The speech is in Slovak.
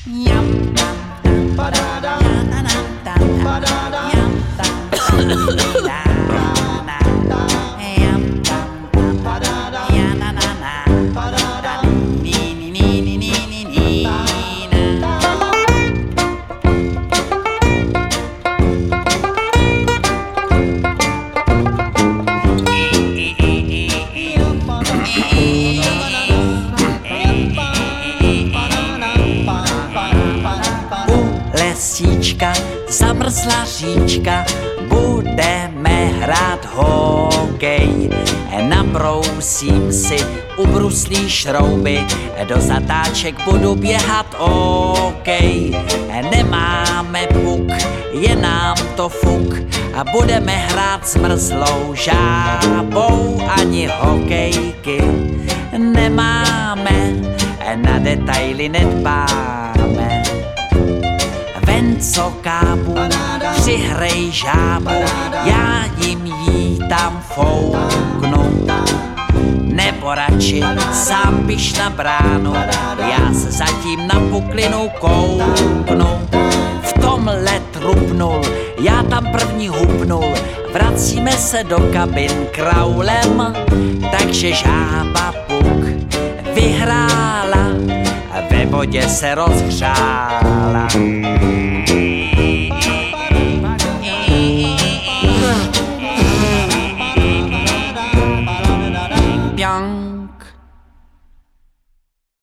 Zamrzla říčka, budeme hrát hokej. Nabrousím si ubruslý šrouby, do zatáček budu běhat okej. Nemáme puk, je nám to fuk a budeme hrát zmrzlou žábou. Ani hokejky nemáme, na detaily nedbáme. Ven co kápu, přihrej žábu, já jim jí tam fouknu. Nebo radši sám běž na bránu, já se zatím na puklinu kouknu. V tomhle trupnul, já tam první hupnul, vracíme se do kabin kraulem, takže žába puk vyhrála, ve vodě se rozhřála.